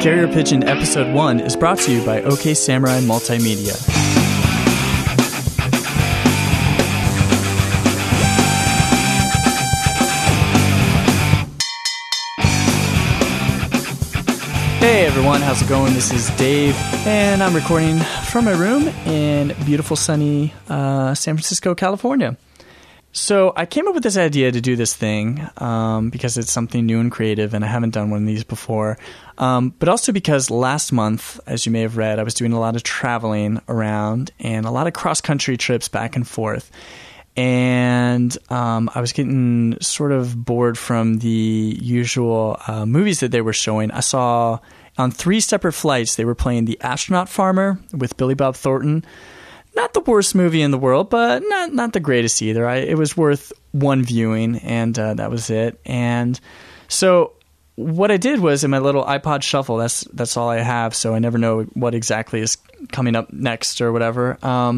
Carrier Pigeon Episode 1 is brought to you by OK Samurai Multimedia. Hey everyone, how's it going? This is Dave, and I'm recording from my room in beautiful sunny San Francisco, California. So I came up with this idea to do this thing because it's something new and creative, and I haven't done one of these before. But also because last month, as you may have read, I was doing a lot of traveling around and a lot of cross-country trips back and forth. And I was getting sort of bored from the usual movies that they were showing. I saw on 3 separate flights, they were playing The Astronaut Farmer with Billy Bob Thornton. Not the worst movie in the world, but not the greatest either. It was worth one viewing, and that was it. And so what I did was, in my little iPod Shuffle, that's all I have, so I never know what exactly is coming up next or whatever.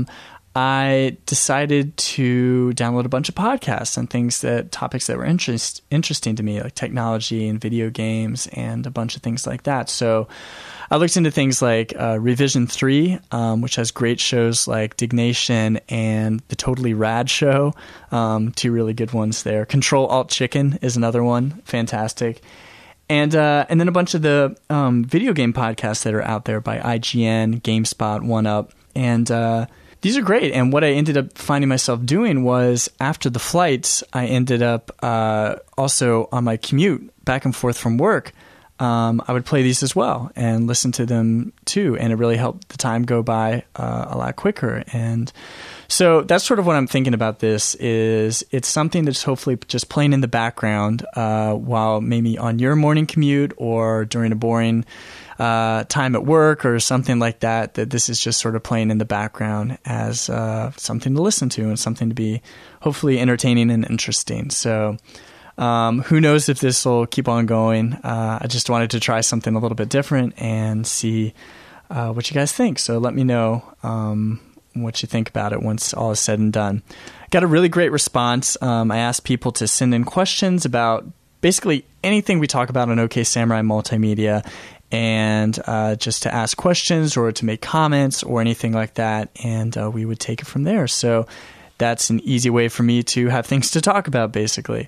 I decided to download a bunch of podcasts on topics that were interesting to me, like technology and video games and a bunch of things like that. So I looked into things like Revision 3, which has great shows like Dignation and The Totally Rad Show, 2 really good ones there. Control Alt Chicken is another one, fantastic. And then a bunch of the video game podcasts that are out there by IGN, GameSpot, 1UP, and these are great. And what I ended up finding myself doing was, after the flights, I ended up also on my commute back and forth from work, I would play these as well and listen to them too. And it really helped the time go by a lot quicker. And so that's sort of what I'm thinking about this. Is it's something that's hopefully just playing in the background while maybe on your morning commute or during a boring time at work or something like that, that this is just sort of playing in the background as something to listen to and something to be hopefully entertaining and interesting. So who knows if this will keep on going. I just wanted to try something a little bit different and see what you guys think. So let me know what you think about it once all is said and done. Got a really great response. I asked people to send in questions about basically anything we talk about on OK Samurai Multimedia, and just to ask questions or to make comments or anything like that, and we would take it from there. So that's an easy way for me to have things to talk about, basically.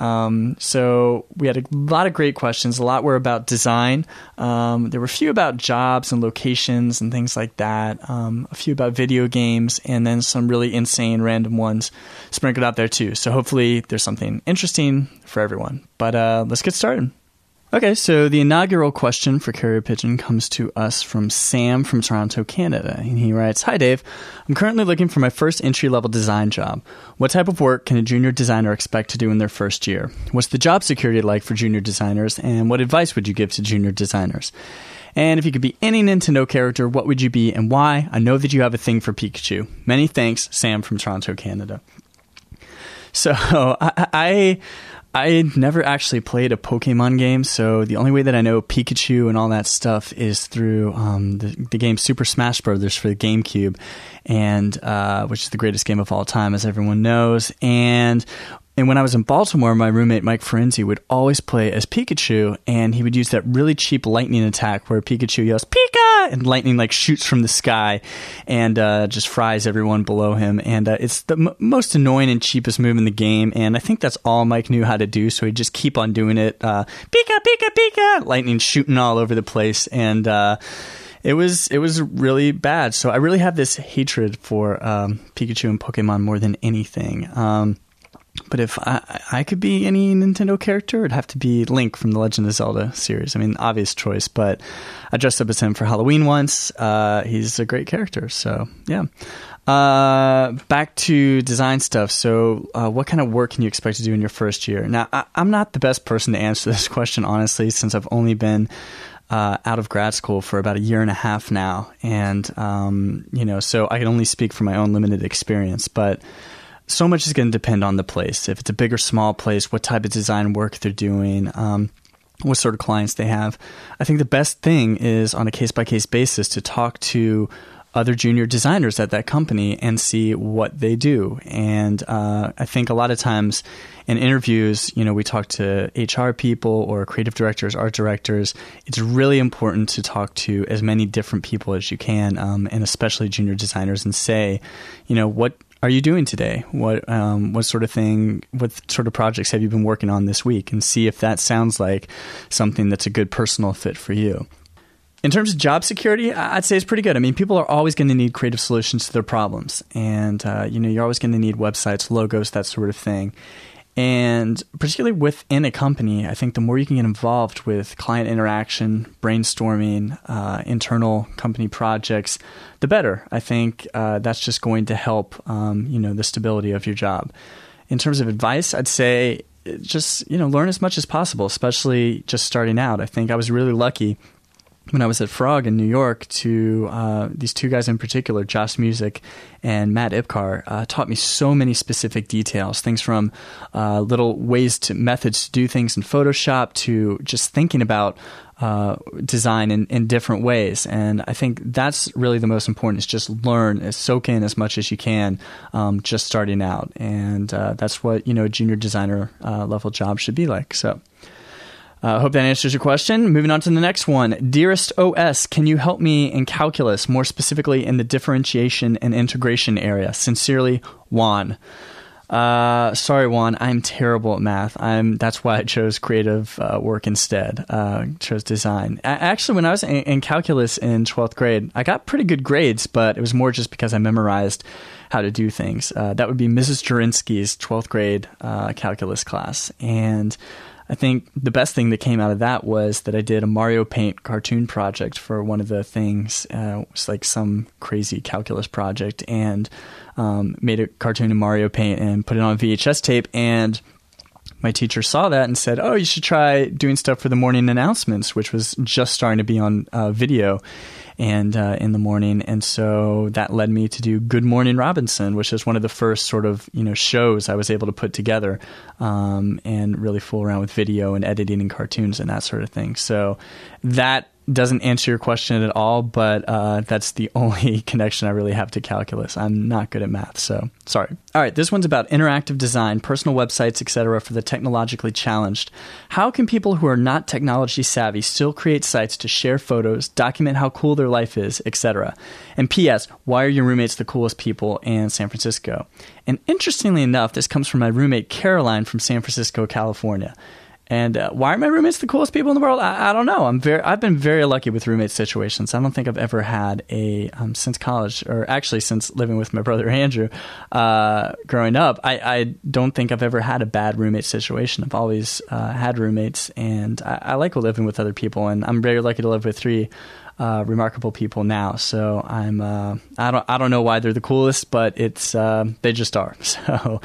So we had a lot of great questions. A lot were about design. There were a few about jobs and locations and things like that. A few about video games, and then some really insane random ones sprinkled out there too. So hopefully there's something interesting for everyone. But let's get started. Okay, so the inaugural question for Carrier Pigeon comes to us from Sam from Toronto, Canada. And he writes, "Hi, Dave. I'm currently looking for my first entry-level design job. What type of work can a junior designer expect to do in their first year? What's the job security like for junior designers? And what advice would you give to junior designers? And if you could be any Nintendo character, what would you be and why? I know that you have a thing for Pikachu. Many thanks, Sam from Toronto, Canada." So I never actually played a Pokemon game, so the only way that I know Pikachu and all that stuff is through the game Super Smash Bros. For the GameCube, and which is the greatest game of all time, as everyone knows. And when I was in Baltimore, my roommate Mike Ferenzi would always play as Pikachu, and he would use that really cheap lightning attack where Pikachu yells "Pika!" and lightning shoots from the sky and just fries everyone below him. And it's the most annoying and cheapest move in the game, and I think that's all Mike knew how to do, so he'd just keep on doing it. Pika, Pika, Pika! Lightning shooting all over the place, and it was really bad. So I really have this hatred for Pikachu and Pokemon more than anything. But if I could be any Nintendo character, it'd have to be Link from the Legend of Zelda series. I mean, obvious choice, but I dressed up as him for Halloween once. He's a great character, so yeah. Back to design stuff. So what kind of work can you expect to do in your first year? Now, I'm not the best person to answer this question, honestly, since I've only been out of grad school for about a year and a half now. And, so I can only speak from my own limited experience, but so much is going to depend on the place. If it's a big or small place, what type of design work they're doing, what sort of clients they have. I think the best thing is, on a case-by-case basis, to talk to other junior designers at that company and see what they do. And I think a lot of times in interviews, we talk to HR people or creative directors, art directors. It's really important to talk to as many different people as you can, and especially junior designers, and say, what are you doing today? What sort of projects have you been working on this week? And see if that sounds like something that's a good personal fit for you. In terms of job security, I'd say it's pretty good. I mean, people are always going to need creative solutions to their problems. And, you're always going to need websites, logos, that sort of thing. And particularly within a company, I think the more you can get involved with client interaction, brainstorming, internal company projects, the better. I think that's just going to help, the stability of your job. In terms of advice, I'd say just, learn as much as possible, especially just starting out. I think I was really lucky when I was at Frog in New York to these two guys in particular, Josh Music and Matt Ipcar, taught me so many specific details, things from little methods to do things in Photoshop to just thinking about design in different ways. And I think that's really the most important, is just learn, soak in as much as you can, just starting out. And that's what, a junior designer level job should be like. So I hope that answers your question. Moving on to the next one. Dearest OS, can you help me in calculus, more specifically in the differentiation and integration area? Sincerely, Juan. Sorry, Juan, I'm terrible at math. That's why I chose creative work instead. Chose design. Actually, when I was in calculus in 12th grade, I got pretty good grades, but it was more just because I memorized how to do things. That would be Mrs. Jurinsky's 12th grade calculus class. And I think the best thing that came out of that was that I did a Mario Paint cartoon project for one of the things. It was like some crazy calculus project, and made a cartoon in Mario Paint and put it on VHS tape. And my teacher saw that and said, "Oh, you should try doing stuff for the morning announcements," which was just starting to be on video and in the morning. And so that led me to do Good Morning Robinson, which is one of the first sort of, shows I was able to put together, and really fool around with video and editing and cartoons and that sort of thing. So that doesn't answer your question at all, but that's the only connection I really have to calculus. I'm not good at math, so sorry. All right, this one's about interactive design, personal websites, etc. for the technologically challenged. How can people who are not technology savvy still create sites to share photos, document how cool their life is, etc.? And P.S., why are your roommates the coolest people in San Francisco? And interestingly enough, this comes from my roommate Caroline from San Francisco, California. And why are my roommates the coolest people in the world? I don't know. I've been very lucky with roommate situations. I don't think I've ever had since college, or actually since living with my brother Andrew, growing up. I don't think I've ever had a bad roommate situation. I've always had roommates, and I like living with other people. And I'm very lucky to live with three remarkable people now. So I don't know why they're the coolest, but they just are. So.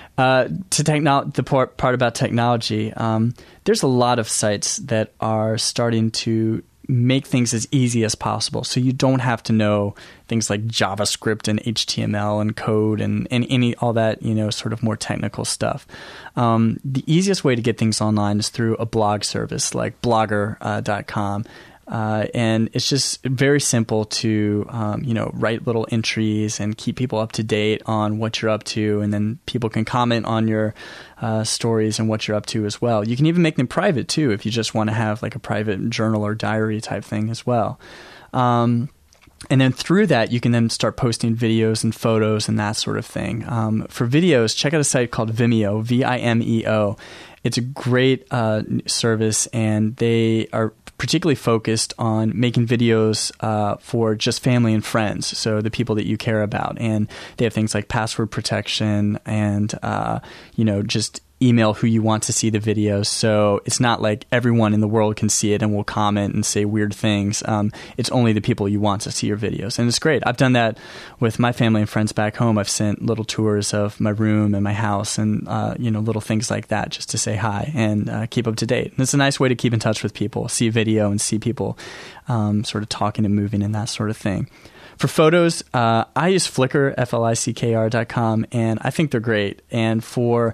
The part about technology, there's a lot of sites that are starting to make things as easy as possible. So you don't have to know things like JavaScript and HTML and code and all that, sort of more technical stuff. The easiest way to get things online is through a blog service like blogger.com. And it's just very simple to, write little entries and keep people up to date on what you're up to. And then people can comment on your stories and what you're up to as well. You can even make them private too, if you just want to have like a private journal or diary type thing as well. And then through that, you can then start posting videos and photos and that sort of thing. For videos, check out a site called Vimeo, Vimeo. It's a great service, and they are particularly focused on making videos for just family and friends, so the people that you care about. And they have things like password protection and, just email who you want to see the videos. So it's not like everyone in the world can see it and will comment and say weird things. It's only the people you want to see your videos. And it's great. I've done that with my family and friends back home. I've sent little tours of my room and my house and, little things like that just to say hi and keep up to date. And it's a nice way to keep in touch with people, see video and see people sort of talking and moving and that sort of thing. For photos, I use Flickr, FLICKR.com, and I think they're great. And for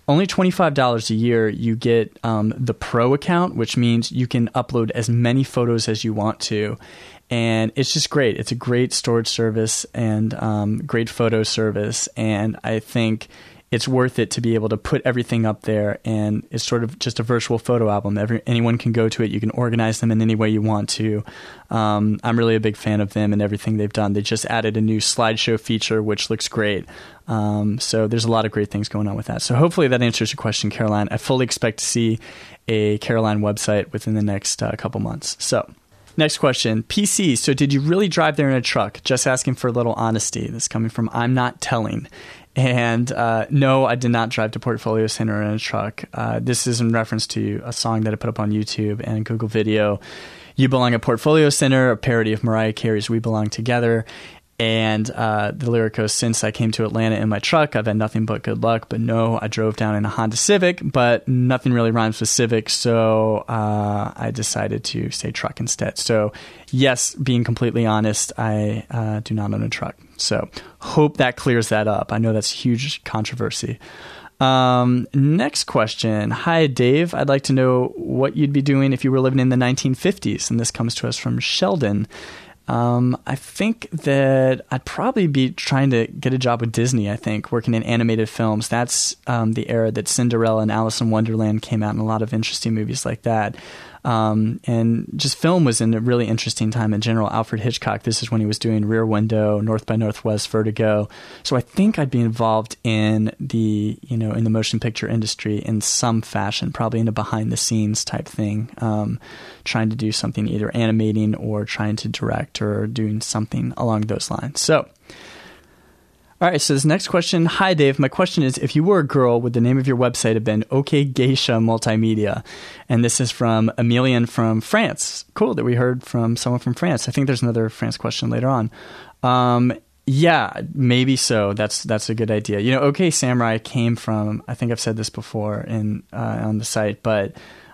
only $25 a year, you get the Pro account, which means you can upload as many photos as you want to. And it's just great. It's a great storage service and great photo service. And I think it's worth it to be able to put everything up there, and it's sort of just a virtual photo album. Anyone can go to it. You can organize them in any way you want to. I'm really a big fan of them and everything they've done. They just added a new slideshow feature, which looks great. So there's a lot of great things going on with that. So hopefully that answers your question, Caroline. I fully expect to see a Caroline website within the next couple months. So next question, PC. So did you really drive there in a truck? Just asking for a little honesty. This is coming from I'm Not Telling. And no, I did not drive to Portfolio Center in a truck. This is in reference to a song that I put up on YouTube and Google Video. You Belong at Portfolio Center, a parody of Mariah Carey's We Belong Together. And the lyric goes, since I came to Atlanta in my truck, I've had nothing but good luck. But no, I drove down in a Honda Civic, but nothing really rhymes with Civic. So I decided to say truck instead. So yes, being completely honest, I do not own a truck. So hope that clears that up. I know that's huge controversy. Next question. Hi, Dave. I'd like to know what you'd be doing if you were living in the 1950s. And this comes to us from Sheldon. I think that I'd probably be trying to get a job with Disney, I think, working in animated films. That's the era that Cinderella and Alice in Wonderland came out, and a lot of interesting movies like that. And just film was in a really interesting time in general. Alfred Hitchcock, this is when he was doing Rear Window, North by Northwest, Vertigo. So I think I'd be involved in the motion picture industry in some fashion, probably in a behind the scenes type thing, trying to do something either animating or trying to direct or doing something along those lines. So, all right, so this next question. Hi, Dave. My question is, if you were a girl, would the name of your website have been OK Geisha Multimedia? And this is from Emilian from France. Cool that we heard from someone from France. I think there's another France question later on. Yeah, maybe so. That's a good idea. OK Samurai came from, I think I've said this before on the site, but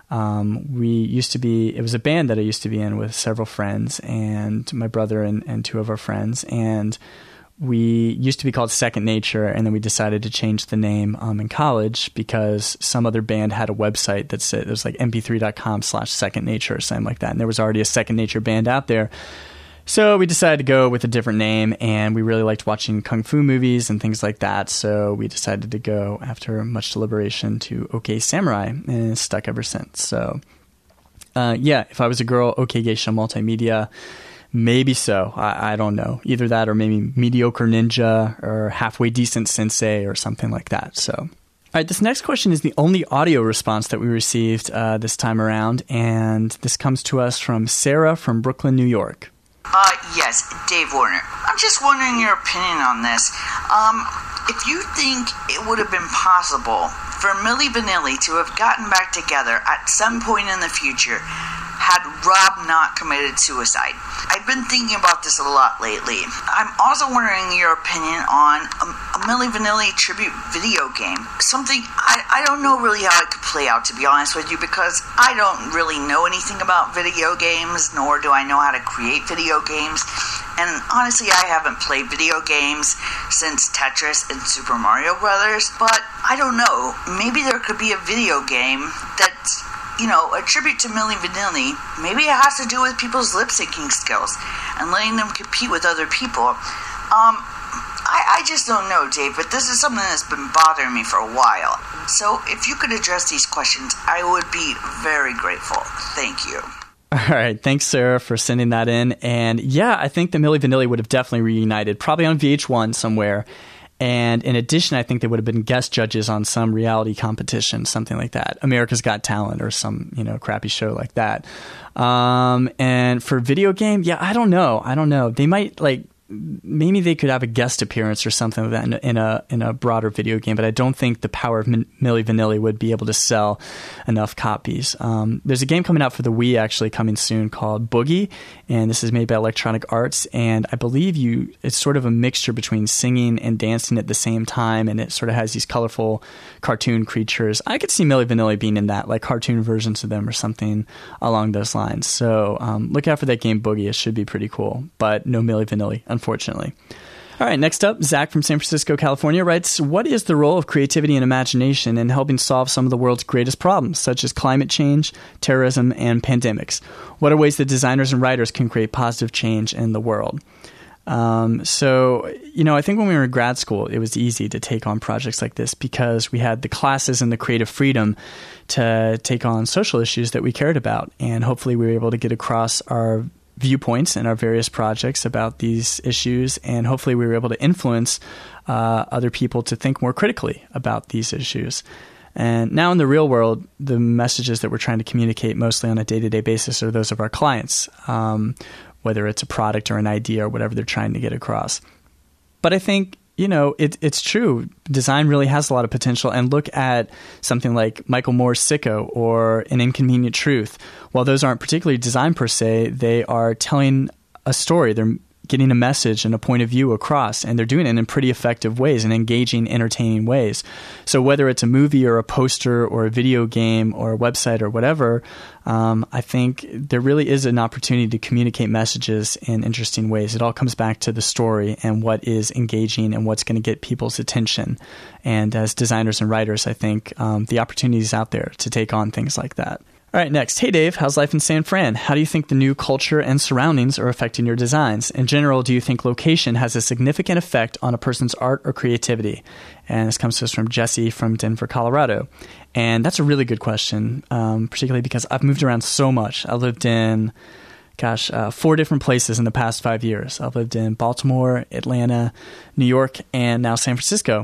it was a band that I used to be in with several friends and my brother and two of our friends. And we used to be called Second Nature, and then we decided to change the name in college because some other band had a website that said it was like mp3.com/secondnature or something like that. And there was already a Second Nature band out there. So we decided to go with a different name, and we really liked watching kung fu movies and things like that. So we decided to go, after much deliberation, to OK Samurai, and it's stuck ever since. So yeah, if I was a girl, OK Geisha Multimedia. Maybe so. I don't know. Either that or maybe Mediocre Ninja or Halfway Decent Sensei or something like that. So, all right, this next question is the only audio response that we received this time around, and this comes to us from Sarah from Brooklyn, New York. Yes, Dave Warner. I'm just wondering your opinion on this. If you think it would have been possible for Milli Vanilli to have gotten back together at some point in the future had Rob not committed suicide. I've been thinking about this a lot lately. I'm also wondering your opinion on a Milli Vanilli tribute video game. Something I don't know really how it could play out, to be honest with you, because I don't really know anything about video games, nor do I know how to create video games. And honestly, I haven't played video games since Tetris and Super Mario Brothers, but I don't know. Maybe there could be a video game that's, a tribute to Milli Vanilli. Maybe it has to do with people's lip-syncing skills and letting them compete with other people. I just don't know, Dave, but this is something that's been bothering me for a while. So if you could address these questions, I would be very grateful. Thank you. All right. Thanks, Sarah, for sending that in. And yeah, I think the Milli Vanilli would have definitely reunited, probably on VH1 somewhere. And in addition, I think they would have been guest judges on some reality competition, something like that. America's Got Talent or some, crappy show like that. And for video game, yeah, I don't know. They might maybe they could have a guest appearance or something like that in a broader video game, but I don't think the power of Milli Vanilli would be able to sell enough copies. There's a game coming out for the Wii actually coming soon called Boogie, and this is made by Electronic Arts, and I believe it's sort of a mixture between singing and dancing at the same time, and it sort of has these colorful cartoon creatures. I could see Milli Vanilli being in that, like cartoon versions of them or something along those lines. So look out for that game Boogie. It should be pretty cool, but no Milli Vanilli, unfortunately. All right, next up, Zach from San Francisco, California writes, what is the role of creativity and imagination in helping solve some of the world's greatest problems, such as climate change, terrorism, and pandemics? What are ways that designers and writers can create positive change in the world? I think when we were in grad school, it was easy to take on projects like this because we had the classes and the creative freedom to take on social issues that we cared about. And hopefully we were able to get across our viewpoints in our various projects about these issues, and hopefully we were able to influence other people to think more critically about these issues. And now in the real world, the messages that we're trying to communicate mostly on a day-to-day basis are those of our clients, whether it's a product or an idea or whatever they're trying to get across. But I think, it's true. Design really has a lot of potential. And look at something like Michael Moore's Sicko or An Inconvenient Truth. While those aren't particularly design per se, they are telling a story. They're getting a message and a point of view across, and they're doing it in pretty effective ways and engaging, entertaining ways. So whether it's a movie or a poster or a video game or a website or whatever, I think there really is an opportunity to communicate messages in interesting ways. It all comes back to the story and what is engaging and what's going to get people's attention. And as designers and writers, I think the opportunity is out there to take on things like that. All right, next. Hey, Dave, how's life in San Fran? How do you think the new culture and surroundings are affecting your designs? In general, do you think location has a significant effect on a person's art or creativity? And this comes to us from Jesse from Denver, Colorado. And that's a really good question, particularly because I've moved around so much. I lived in, 4 different places in the past 5 years. I've lived in Baltimore, Atlanta, New York, and now San Francisco.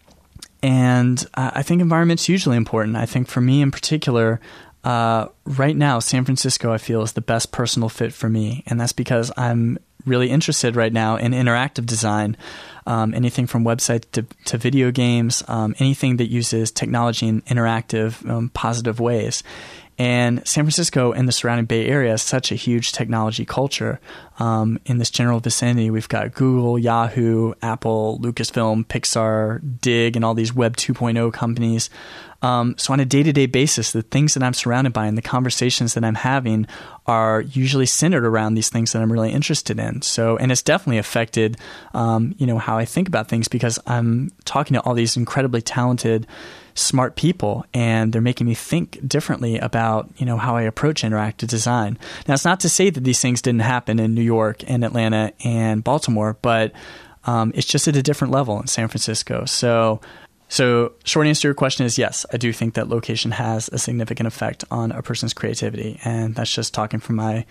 And I think environment's hugely important. I think for me in particular, right now, San Francisco, I feel, is the best personal fit for me. And that's because I'm really interested right now in interactive design, anything from websites to video games, anything that uses technology in interactive, positive ways. And San Francisco and the surrounding Bay Area is such a huge technology culture. In this general vicinity, we've got Google, Yahoo, Apple, Lucasfilm, Pixar, Dig, and all these Web 2.0 companies. So on a day-to-day basis, the things that I'm surrounded by and the conversations that I'm having are usually centered around these things that I'm really interested in. So, and it's definitely affected, how I think about things because I'm talking to all these incredibly talented, smart people, and they're making me think differently about, how I approach interactive design. Now, it's not to say that these things didn't happen in New York and Atlanta and Baltimore, but it's just at a different level in San Francisco. So short answer to your question is yes, I do think that location has a significant effect on a person's creativity. And that's just talking from my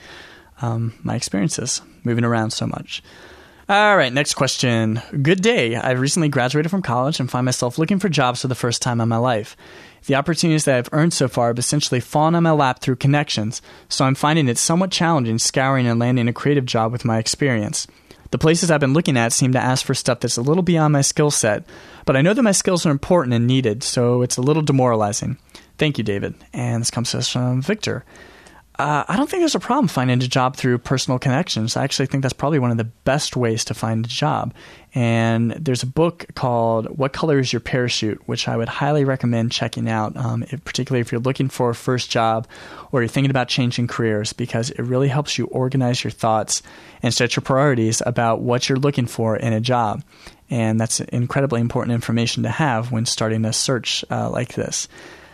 experiences moving around so much. All right, next question. Good day. I recently graduated from college and find myself looking for jobs for the first time in my life. The opportunities that I've earned so far have essentially fallen on my lap through connections, so I'm finding it somewhat challenging scouring and landing a creative job with my experience. The places I've been looking at seem to ask for stuff that's a little beyond my skill set, but I know that my skills are important and needed, so it's a little demoralizing. Thank you, David. And this comes to us from Victor. I don't think there's a problem finding a job through personal connections. I actually think that's probably one of the best ways to find a job. And there's a book called What Color is Your Parachute, which I would highly recommend checking out, particularly if you're looking for a first job or you're thinking about changing careers, because it really helps you organize your thoughts and set your priorities about what you're looking for in a job. And that's incredibly important information to have when starting a search like this.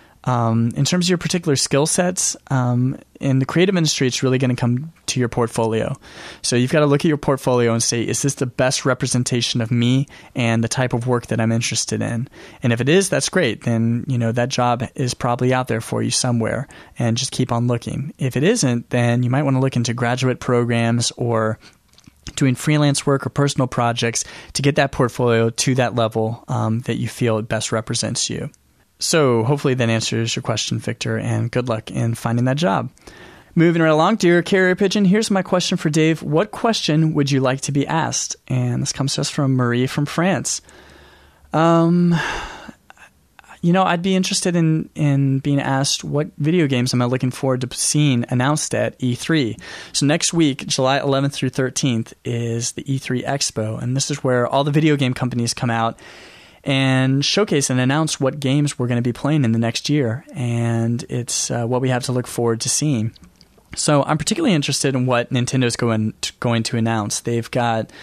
In terms of your particular skill sets, in the creative industry, it's really going to come to your portfolio. So you've got to look at your portfolio and say, is this the best representation of me and the type of work that I'm interested in? And if it is, that's great. Then, that job is probably out there for you somewhere, and just keep on looking. If it isn't, then you might want to look into graduate programs or doing freelance work or personal projects to get that portfolio to that level that you feel it best represents you. So hopefully that answers your question, Victor, and good luck in finding that job. Moving right along, dear Carrier Pigeon, here's my question for Dave. What question would you like to be asked? And this comes to us from Marie from France. I'd be interested in being asked what video games am I looking forward to seeing announced at E3. So next week, July 11th through 13th, is the E3 Expo, and this is where all the video game companies come out and showcase and announce what games we're going to be playing in the next year. And it's what we have to look forward to seeing. So I'm particularly interested in what Nintendo's going to announce. They've got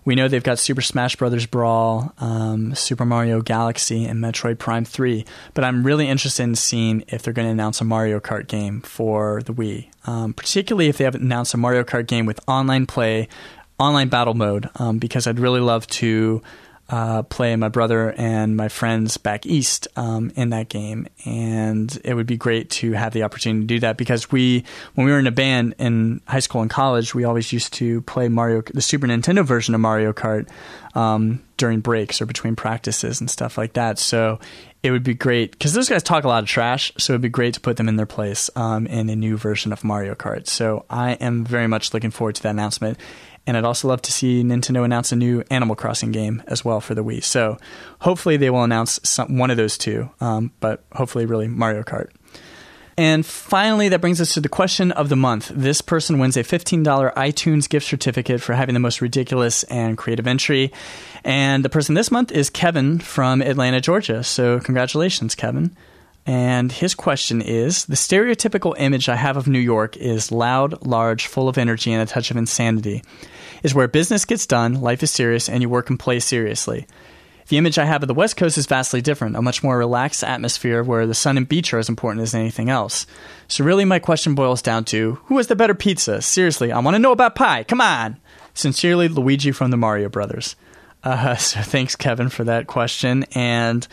We know they've got Super Smash Bros. Brawl, Super Mario Galaxy, and Metroid Prime 3. But I'm really interested in seeing if they're going to announce a Mario Kart game for the Wii, particularly if they have announced a Mario Kart game with online play, online battle mode, because I'd really love to play my brother and my friends back east in that game, and it would be great to have the opportunity to do that, because when we were in a band in high school and college, we always used to play the Super Nintendo version of Mario Kart during breaks or between practices and stuff like that. So it would be great, because those guys talk a lot of trash, so it'd be great to put them in their place in a new version of Mario Kart. So I am very much looking forward to that announcement. And I'd also love to see Nintendo announce a new Animal Crossing game as well for the Wii. So hopefully they will announce one of those two, but hopefully really Mario Kart. And finally, that brings us to the question of the month. This person wins a $15 iTunes gift certificate for having the most ridiculous and creative entry. And the person this month is Kevin from Atlanta, Georgia. So congratulations, Kevin. And his question is, the stereotypical image I have of New York is loud, large, full of energy, and a touch of insanity. Is where business gets done, life is serious, and you work and play seriously. The image I have of the West Coast is vastly different, a much more relaxed atmosphere where the sun and beach are as important as anything else. So really my question boils down to, who has the better pizza? Seriously, I want to know about pie. Come on! Sincerely, Luigi from the Mario Brothers. So thanks, Kevin, for that question. And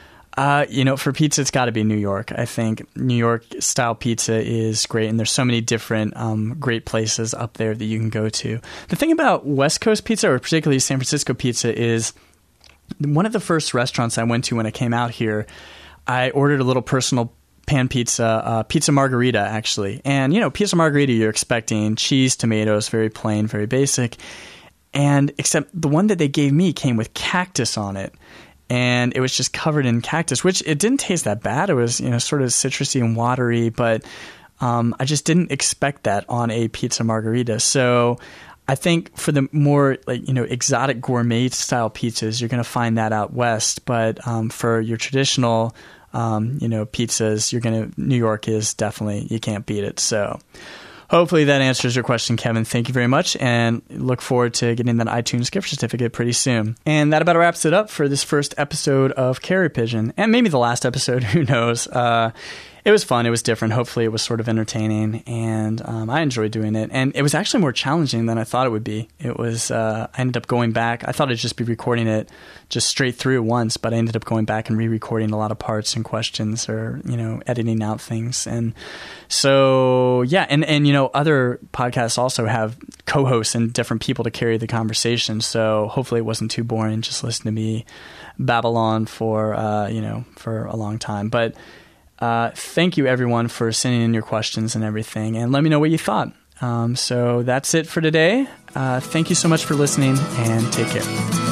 for pizza, it's got to be New York. I think New York style pizza is great, and there's so many different great places up there that you can go to. The thing about West Coast pizza, or particularly San Francisco pizza, is one of the first restaurants I went to when I came out here, I ordered a little personal pan pizza, pizza margarita, actually. And, pizza margarita, you're expecting cheese, tomatoes, very plain, very basic. And except the one that they gave me came with cactus on it. And it was just covered in cactus, which it didn't taste that bad. It was, sort of citrusy and watery, but I just didn't expect that on a pizza margarita. So I think for the more exotic gourmet style pizzas, you're going to find that out west. But for your traditional, pizzas, New York is definitely, you can't beat it. So hopefully that answers your question, Kevin. Thank you very much, and look forward to getting that iTunes gift certificate pretty soon. And that about wraps it up for this first episode of Carrier Pigeon, and maybe the last episode, who knows. It was fun. It was different. Hopefully it was sort of entertaining, and I enjoyed doing it. And it was actually more challenging than I thought it would be. It was, I ended up going back. I thought I'd just be recording it just straight through once, but I ended up going back and re-recording a lot of parts and questions, or, editing out things. And so, yeah. And other podcasts also have co-hosts and different people to carry the conversation. So hopefully it wasn't too boring. Just listen to me babble on for a long time. But thank you, everyone, for sending in your questions and everything, and let me know what you thought. So that's it for today. Thank you so much for listening, and take care.